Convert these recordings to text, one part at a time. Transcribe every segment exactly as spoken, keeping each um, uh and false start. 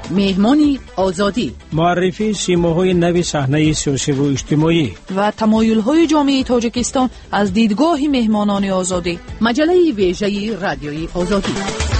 مهمانی آزادی، معرفی سیماهای نوی صحنه سیاسی و اجتماعی و تمایل‌های جامعه تاجیکستان از دیدگاه مهمانان آزادی. مجله ویژه رادیوی آزادی.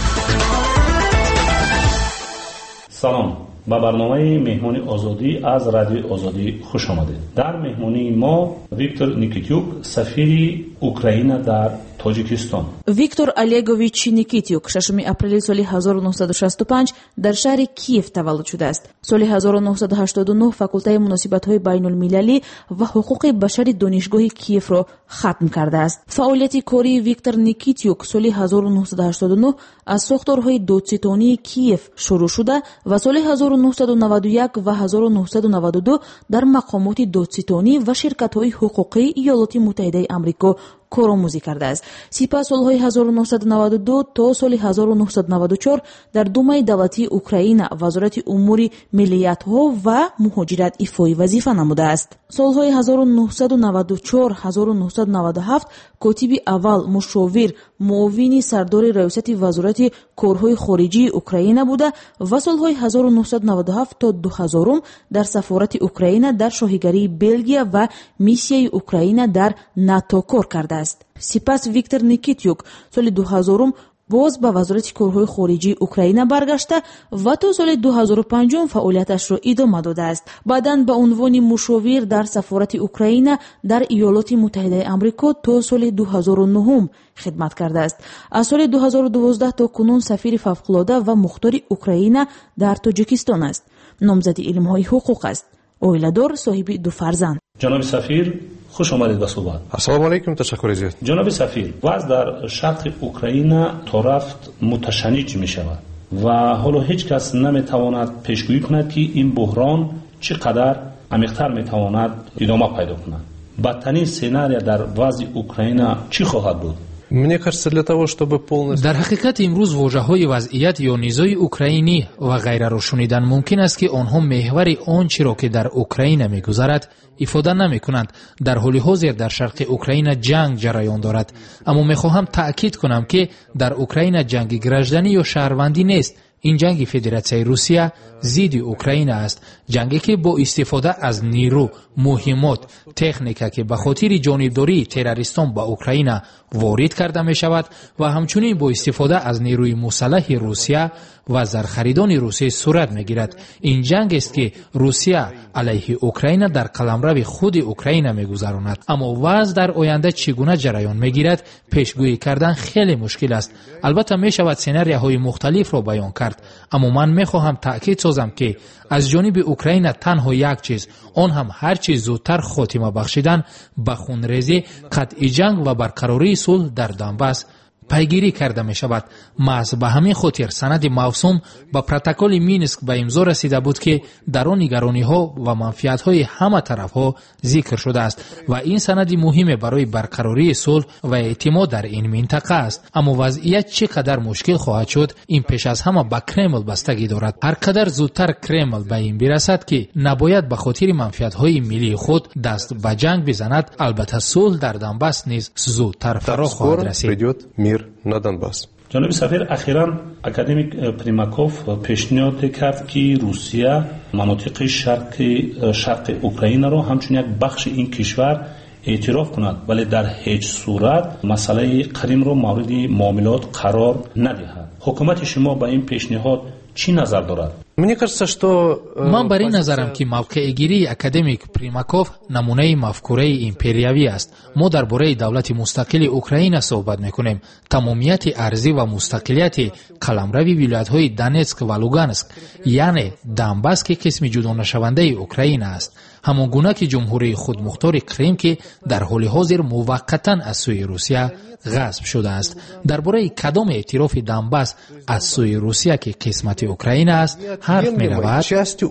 سلام، به برنامه مهمانی آزادی از رادیو آزادی خوش آمدید. در مهمانی ما ویکتور نیکیتیوک، سفیر اوکراین در تاجیکستان. ویکتور олегович نیکیتیوک ششم اپریل سال هزار و نهصد و شصت و پنج در شهر کیف تولد شده است. سال هزار و نهصد و هشتاد و نه فاکولته مناسبت‌های بین‌المللی و حقوق بشر دانشگاه کیف را ختم کرده است. فعالیت کاری ویکتور نیکیتیوک سال هزار و نهصد و هشتاد و نه از ساختارهای دادستانی کیف شروع شده و سال هزار و نهصد و نود و یک و هزار و نهصد و نود و دو در مقامات دادستانی و شرکت‌های حقوقی ایالات متحده آمریکا کارآموزی کرده است. سپس سالهای هزار و نهصد و نود و دو تا سال هزار و نهصد و نود و چهار در دومای دولتی اوکراین وزارت امور ملیت‌ها و مهاجرت ایفای وظیفه نموده است. سالهای هزار و نهصد و نود و چهار تا هزار و نهصد و نود و هفت کاتب اول، مشاور، معاون سردار ریاست وزارت کارهای خارجی اوکراین بوده و سالهای هزار و نهصد و نود و هفت تا دو هزار در سفارت اوکراین در شاهنشاهی بلژیک و میسیای اوکراین در ناتو کار کرده است. سپس ویکتور نیکیتیوک سال دو هزار باز به وزارت کارهای خارجی اوکراین برگشته و تا سال دو هزار و پنج فعالیتش را ادامه داده است. بعداً به عنوان مشاور در سفارت اوکراین در ایالات متحده آمریکا تا سال دو هزار و نه خدمت کرده است. از سال دو هزار و دوازده تا کنون سفیر فوق‌العاده و مختار اوکراین در تاجیکستان است. نامزد علم‌های حقوق است. اویلادور، صاحب دو فرزند. جناب سفیر، خوش آمدید به صحبت. السلام علیکم، تشکر زیاد. جناب سفیر، وضع در شرق اوکراین تا رفت متشنج می شود و حالا هیچ کس نمی تواند پیشگویی کند که این بحران چقدر عمیق‌تر می تواند ادامه پیدا کند. بدترین سناریو در وضع اوکراین چی خواهد بود؟ در حقیقت امروز واژه‌های وضعیت یا نیزای اوکراینی و غیره را شنیدن ممکن است که آنها محور آنچه را که در اوکراین می‌گذرد ifade نمی‌کنند. در حال حاضر در شرق اوکراین جنگ جریان دارد، اما می‌خواهم تأکید کنم که در اوکراین جنگ گرجدنی یا شهروندی نیست. این جنگ فدراسیون روسیه ضد اوکراین است، جنگی که با استفاده از نیرو، مهمات، تکنیک که به خاطر جانبداری تروریستان به اوکراین وارد کرده می شود و همچنین با استفاده از نیروی مسلح روسیه و زرخریدان روسیه صورت می گیرد. این جنگ است که روسیه علیه اوکراین در قلمرو خود اوکراین می گذراند، اما وضع در آینده چگونه جریان می گیرد پیشگویی کردن خیلی مشکل است. البته می شود سناریوهای مختلف را بیان کرد، اما من می خواهم تأکید سازم که از جانب اوکراین تنها یک چیز، آن هم هر چیز زودتر خاتمه بخشیدن به خونریزی، قطع جنگ و برقراری صلح در دنباس پیگیری کرده می شود. محض به همین خاطر سند موسوم با پروتکل مینسک به امضا رسیده بود که در آن نگرانی ها و منفعت های همه طرف ها ذکر شده است و این سند مهم برای برقراری صلح و اعتماد در این منطقه است. اما وضعیت چقدر مشکل خواهد شد این پیش از همه به کرمل بستگی دارد. هر قدر زودتر کرمل به این برسد که نباید به خاطر منفعت های ملی خود دست به جنگ بزند، البته صلح در دنباس نیز زودتر فرا خواهد رسید. на Донбасс. جناب سفیر، اخیراً اکادمیک پریماکوف پیشنهاد کرد که روسیه مناطق شرق شرق اوکراین را همچون یک بخش این کشور اعتراف کند، ولی در هیچ صورت مسئله کریم را مورد معاملات قرار ندهد. حکومت شما با این پیشنهاد چی نظر دارد؟ من بر این نظرم که موقع گیری اکادمیک پریماکوف نمونه مفکوره امپریوی است. ما درباره دولت مستقل اوکراین صحبت میکنیم. تمامیت ارضی و مستقلیت قلمرو ولایت‌های دونتسک و لوگانسک، یعنی دنباس که قسم جدا نشونده اوکراین است، همان گونه که جمهوری خودمختار کریم که در حال حاضر موقتا از سوی روسیه غصب شده است. درباره کدام اعتراف دنباس از سوی روسیه که قسمت اوکراین است حرف می رود.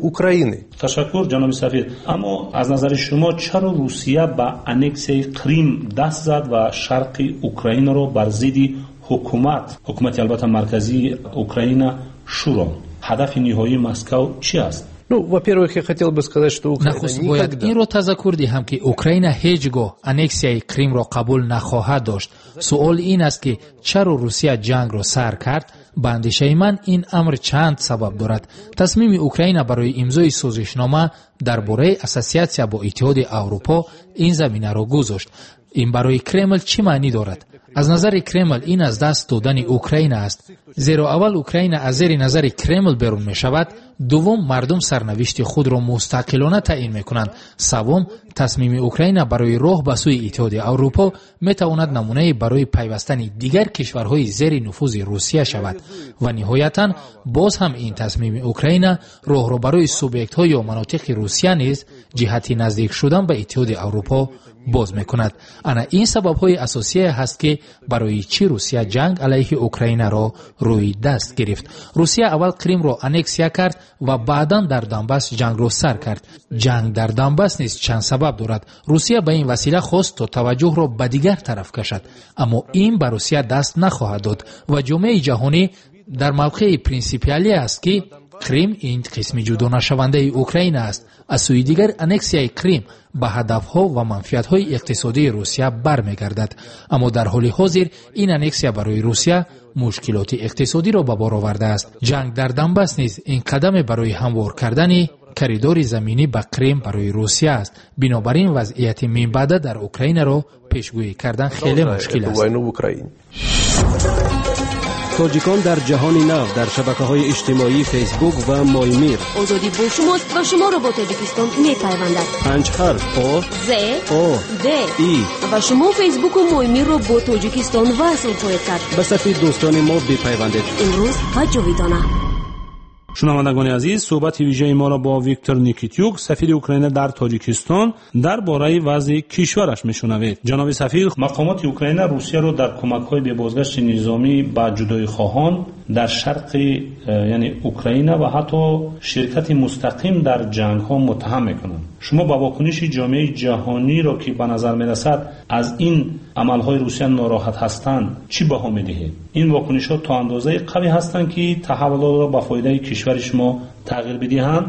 تشکر جناب سفیر. اما از نظر شما چرا روسیه به انکسی کریم دست زد و شرق اوکراین را بر ضد حکومت حکومت البته مرکزی اوکراین شوراند؟ هدف نهایی مسکو چی است؟ Ну, во-первых, я хотел бы сказать, что Украина باید این را تذکر دهم که اوکراین هیچگاه انکسیای کریم را قبول نخواهد داشت. سوال این است که چرا روسیه جنگ را سر کرد ба андешаи ман ин амр чанд сабаб дорад. тасмими Украина барои имзои созишнома дар бораи ассоатсия бо иттиҳоди Аврупо ин заминаро гузошт. ин барои Кремл чӣ маънӣ дорад? аз назари Кремл ин аз даст додани Украина аст. зеро аввал Украина аз зери назари Кремл берун мешавад, дуввум мардум сарнавишти худро мустақилона таъин мекунанд, саввум тасмими Украина барои роҳ ба сӯи иттиҳоди Аврупо метавонад намунаи барои пайвастани дигар кишварҳои зери нуфузи Русия шавад ва ниҳоятан боз ҳам ин тасмими Украина роҳро барои субъектҳо ё манотиқи Русия низ ҷиҳати наздик шудан ба иттиҳоди Аврупо боз мекунад. ана ин сабабҳои асосие ҳаст ки барои чӣ Русия ҷанг алайҳи Украинаро рӯи даст гирифт. Русия аввал Кримро аннексия кард ва баъдан дар Донбас ҷангро сар кард. ҷанг дар Донбас низ чанд сабаб дорад. Русия ба ин васила хост то таваҷҷӯҳро ба дигар тараф кашад, аммо ин ба Русия даст нахоҳад дод ва ҷомеаи ҷаҳонӣ дар мавқеи принсипиалӣ аст ки Крим ин қисми ҷудонашавандаи Украина аст. аз сӯи дигар аннексияи Крим ба ҳадафҳо ва манфиатҳои иқтисодии Русия бармегардад. аммо дар ҳоли ҳозир ин аннексия барои Русия мушкилоти иқтисодиро ба бор овардааст. ҷанг дар Донбас низ ин қадаме барои ҳамвор кардани коридори заминӣ ба Крим барои Русия аст. бинобар ин вазъияти минбаъда дар Украинаро пешгӯӣ кардан хеле мушкил аст. тоҷикон дар ҷаҳони нав дар шабакаҳои иҷтимоӣ фейсбук ва моймир. озодӣ бо шумост ва шуморо бо тоҷикистон мепайвандад. панҷ ҳарф о з о д и ва шумо фейсбуку моймирро бо тоҷикистон васл хоҳед кард. ба сафи дӯстони мо бипайвандед. имрӯз ва ҷовидона. шунавандагони азиз, суҳбати вижеи моро бо Виктор Никитюк, сафири Украина дар Тоҷикистон, дар бораи вазъи кишвараш мешунавед. ҷаноби сафир, мақомоти Украина Русияро дар кӯмакҳои бебозгашти низомӣ ба ҷудоихоҳон дар шарқи яъне Украина ва ҳатто ширкати мустақим дар ҷангҳо муттаҳам мекунанд. шумо ба вокуниши ҷомеаи ҷаҳониро ки ба назар мерасад аз ин амалҳои Русия нороҳат ҳастанд чӣ баҳо медиҳед? ин вокунишҳо то андозаи қавӣ ҳастанд ки таҳаввулотро ба фоидаи кишвари шумо тағйир бидиҳанд?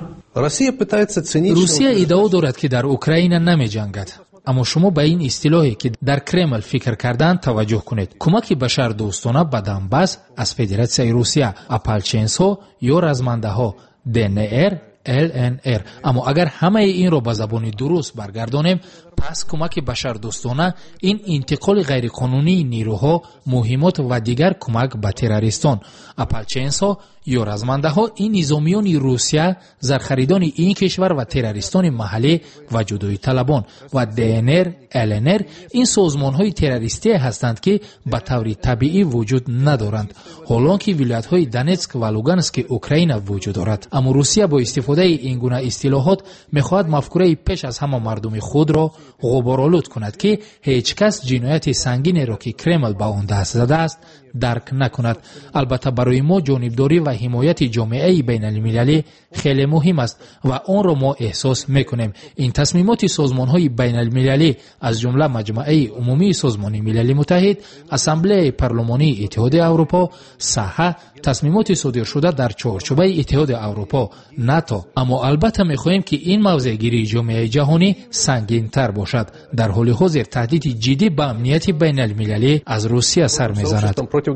русия иддао дорад ки дар Украина намеҷангад. аммо шумо ба ин истилоҳе ки дар Кремл фикр карданд таваҷҷӯҳ кунед. кӯмаки башардӯстона ба Донбас аз Федератсияи Русия, апалченсҳо ё размандаҳо ДНР, ЛНР. аммо агар ҳамаи инро ба забони дуруст баргардонем, пас кӯмаки башардӯстона ин интиқоли ғайриқонунии нирӯҳо, муҳимот ва дигар кӯмак ба террористон. апалченсҳо ё размандаҳо ин низомиёни Русия, зархаридони ин кишвар ва террористони маҳаллӣ ва ҷудоиталабон ва ДНР, ЛНР ин созмонҳои террористие ҳастанд ки ба таври табиӣ вуҷуд надоранд, ҳолон ки вилоятҳои Донецк ва Лугански Украина вуҷуд дорад. аммо Русия бо истифодаи ин гуна истилоҳот мехоҳад мафкураи пеш аз ҳама мардуми худро ғуборолуд кунад ки ҳеҷ кас ҷинояти сангинеро ки Кремл ба он даст задааст дарк накунад. албатта барои мо ҷонибдорӣ ва ҳимояти ҷомеаи байналмилалӣ хеле муҳим аст ва онро мо эҳсос мекунем. ин тасмимоти созмонҳои байналмилалӣ аз ҷумла маҷмӯаи умумии созмони милали муттаҳид, ассамблеяи парлумонии иттиҳоди Аврупо, саҳа, тасмимоти содиршуда дар чорчӯбаи иттиҳоди Аврупо, НАТО. аммо албатта мехоҳем ки ин мавзеъгирии ҷомеаи ҷаҳонӣ сангинтар бошад. дар ҳоли ҳозир таҳдиди ҷиддӣ ба амнияти байналмилалӣ аз Русия сар мезанад.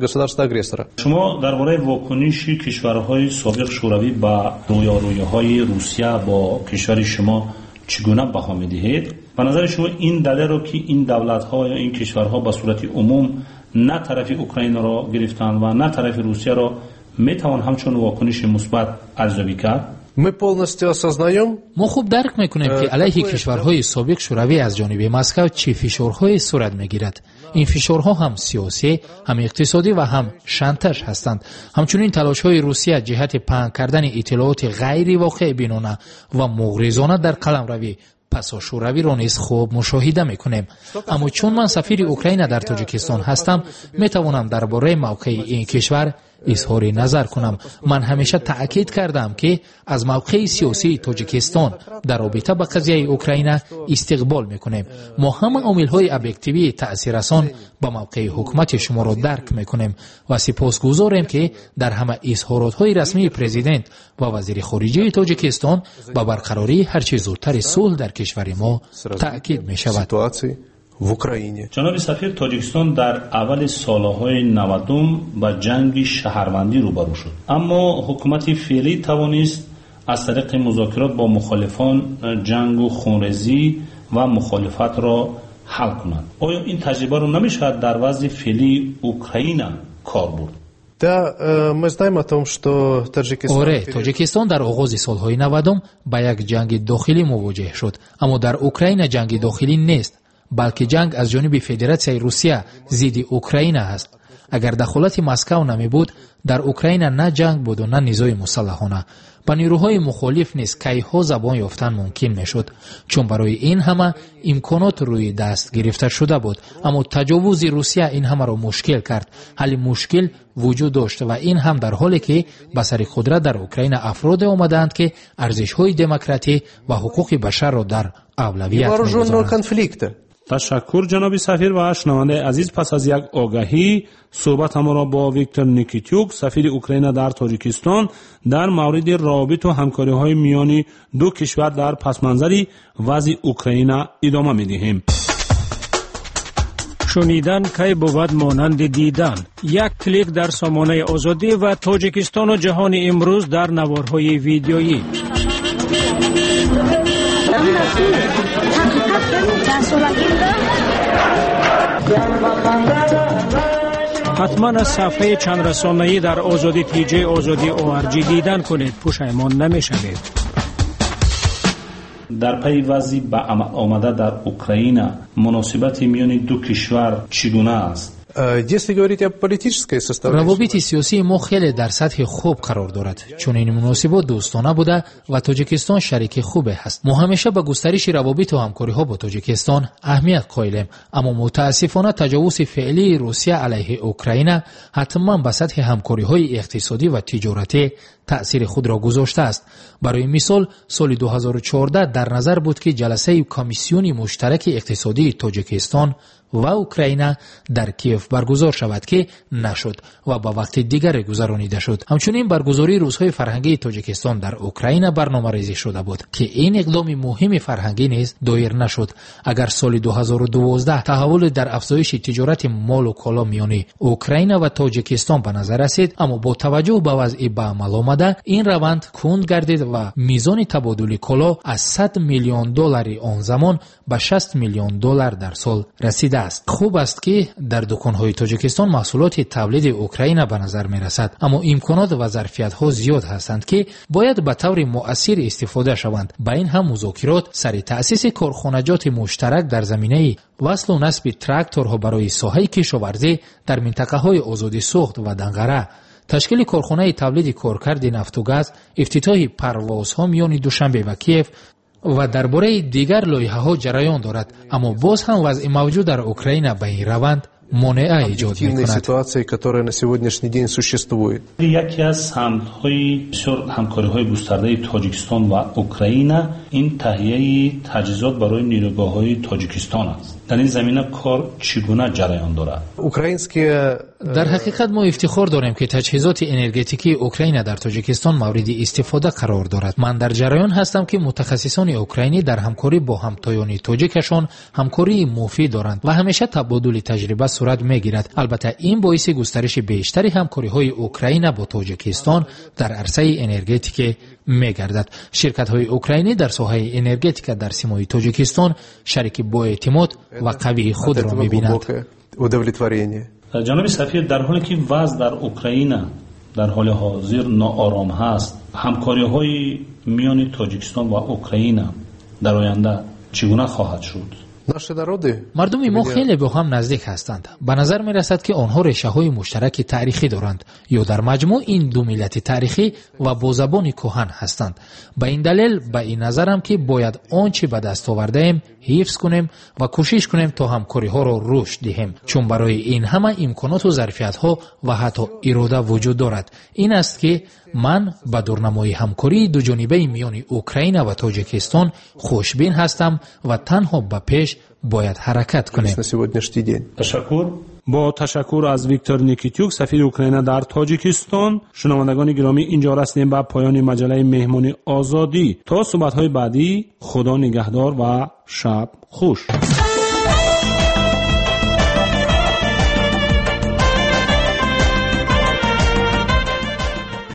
шумо дар бораи вокуниши кишварҳои собиқ шӯравӣ ба рӯёрӯйиҳои Русия бо кишвари шумо чӣ гуна баҳо медиҳед? ба назари шумо ин далелро ки ин давлатҳо ё ин кишварҳо ба сурати умум на тарафи Украинаро гирифтанд ва на тарафи Русияро метавон ҳамчун вокуниши мусбат арзёбӣ кард? мо хуб дарк мекунем ки алайҳи кишварҳои собиқ шӯравӣ аз ҷониби Москав чӣ фишорҳое сурат мегирад. ин фишорҳо ҳам сиёсӣ, ҳам иқтисодӣ ва ҳам шантаж ҳастанд. ҳамчунин талошҳои Русия ҷиҳати паҳн кардани иттилооти ғайривоқеъбинона ва муғризона дар қаламравӣ пасошӯравиро низ хуб мушоҳида мекунем. аммо чун ман сафири Украина дар Тоҷикистон ҳастам, метавонам дар бораи мавқеи ин кишвар изҳори назар кунам. ман ҳамеша таъкид кардам ки аз мавқеи сиёсии Тоҷикистон дар робита ба қазияи Украина истиқбол мекунем. мо ҳама омилҳои объективии таъсиррасон ба мавқеи ҳукумати шуморо дарк мекунем ва сипосгузорем ки дар ҳама изҳоротҳои расмии президент ва вазири хориҷии Тоҷикистон ба барқарории ҳарчи зудтари сулҳ дар кишвари мо таъкид мешавад. в Украине. جناب سفیر، تاجیکستان در اول سالهای نودم با جنگ شهروندی روبرو شد، اما حکومت فعلی توانست از طریق مذاکرات با مخالفان جنگ و خونریزی و مخالفت را حل کنند. آیا این تجربه رو نمیشود در وضع فعلی اوکراین کار برد؟ Да, мы знаем о том, что Таджикистан... оре тоҷикистон дар оғози солҳои навадум ба як ҷанги дохилӣ мувоҷеҳ шуд, аммо дар украина ҷанги дохилӣ нест, балки ҷанг аз ҷониби федератсияи русия зидди украина аст. агар дахолати москав намебуд, дар украина на ҷанг буду на низои мусаллаҳона. ба нирӯҳои мухолиф низ кайҳо забон ёфтан мумкин мешуд, чун барои ин ҳама имконот рӯи даст гирифта шуда буд, аммо таҷовузи русия ин ҳамаро мушкил кард. ҳалли мушкил вуҷуд дошт ва ин ҳам дар ҳоле ки ба сари қудрат дар украина афроде омадаанд ки арзишҳои демократӣ ва ҳуқуқи башарро дар авлавият мегузоранд. تشکر جناب سفیر و شنونده عزیز. پس از یک آگاهی صحبت ما را با ویکتور نیکیتیوک سفیر اوکراین در تاجیکستان در مورد روابط و همکاری های میان دو کشور در پس منظر وضع اوکراین ادامه می‌دهیم. شنیدن کی بود مانند دیدن. یک کلیک در سامانه آزادی و تاجیکستان و جهان امروز در نوارهای ویدیویی. حتما از صفحه چند رسانه‌ای در آزادی تی جی آزادی او آر جی دیدن کنید، پشیمان نمی‌شوید. در پی وضع به عمل آمده در اوکراین مناسبت میان دو کشور چگونه است؟ Если говорить о политической составляющей, равобити сиёсии мо хеле дар сатҳи хуб қарор дорад. чун ин муносибот дӯстона буда ва Тоҷикистон шарики хубе ҳаст. мо ҳамеша ба густариши равобиту ҳамкориҳо бо Тоҷикистон аҳамият қоилем, аммо мутаассифона таҷовузи феълии Русия алайҳи Украина ҳатман ба сатҳи ҳамкориҳои иқтисодӣ ва тиҷоратӣ таъсири худро гузоштааст. барои мисол, соли ду ҳазору чордаҳ дар назар буд ки ҷаласаи комиссиони муштараки иқтисодии Тоҷикистон ва Украина дар Киев баргузор шавад ки нашуд ва ба вақти дигаре гузаронида шуд. ҳамчунин баргузории рӯзҳои фарҳангии Тоҷикистон дар Украина барномарезӣ шуда буд ки ин иқдоми муҳими фарҳангӣ низ доир нашуд. агар соли ду ҳазору дувоздаҳ таҳаввуле дар афзоиши тиҷорати молу коло миёни Украина ва Тоҷикистон ба назар расид, аммо бо таваҷҷӯҳ ба вазъи ба амал омада ин раванд кунд гардид ва мизони табодули коло аз сад миллион доллари он замон ба шаст миллион доллар дар сол расида. хуб аст ки дар дуконҳои Тоҷикистон маҳсулоти тавлиди Украина ба назар мерасад, аммо имконот ва зарфиятҳо зиёд ҳастанд ки бояд ба таври муассир истифода шаванд. ба ин ҳам музокирот сари таъсиси корхонаҷоти муштарак дар заминаи васлу насби тракторҳо барои соҳаи кишоварзӣ дар минтақаҳои озодисӯхт ва Данғара, ташкили корхонаи тавлиди коркарди нафту газ, ифтитоҳи парвозҳо миёни Душанбе ва Киев ва дар бораи дигар лоиҳаҳо ҷараён дорад, аммо боз ҳам вазъи мавҷуд дар Украина ба ин раванд монеа эҷод мекунад. яке аз самтҳои бисёр ҳамкориҳои густардаи Тоҷикистон ва Украина ин таҳияи таҷҳизот барои нирӯгоҳҳои Тоҷикистон аст. дар ин замина кор чигуна ҷараён дорад? дар ҳақиқат мо ифтихор дорем ки таҷҳизоти энергетикии Украина дар Тоҷикистон мавриди истифода қарор дорад. ман дар ҷараён ҳастам ки мутахассисони украинӣ дар ҳамкорӣ бо ҳамтоёни тоҷикашон ҳамкории муфид доранд ва ҳамеша табодули таҷриба сурат мегирад. албатта ин боиси густариши бештари ҳамкориҳои Украина бо Тоҷикистон дар арсаи энергетикӣ мегардад. ширкатҳои украинӣ дар соҳаи энергетика дар симои Тоҷикистон шарики боэътимод ва қавии худро мебинанд. جناب سفیر، در حالی که وضع در اوکراین در حال حاضر ناآرام هست، همکاری‌های میان تاجیکستان و اوکراین در آینده چگونه خواهد شد؟ мардуми мо хеле бо ҳам наздик ҳастанд. ба назар мерасад ки онҳо решаҳои муштараки таърихӣ доранд ё дар маҷмӯъ ин ду миллати таърихӣ ва бо забони кӯҳан ҳастанд. ба ин далел ба ин назарам ки бояд он чӣ ба даст овардаем ҳифз кунем ва кӯшиш кунем то ҳамкориҳоро рушд диҳем, чун барои ин ҳама имконоту зарфиятҳо ва ҳатто ирода вуҷуд дорад. ин аст ки ман ба дурнамои ҳамкории дуҷонибаи миёни Украина ва Тоҷикистон хушбин ҳастам ва танҳо ба пеш бояд ҳаракат кунем. ташаккур. با تشکر از ویکتور نیکیتیوک سفیر اوکراین در تاجیکستان. شنوندگان گرامی، اینجا رسیدیم به پایان مجله مهمانی آزادی. تا صحبت‌های بعدی، خدا نگهدار و شب خوش.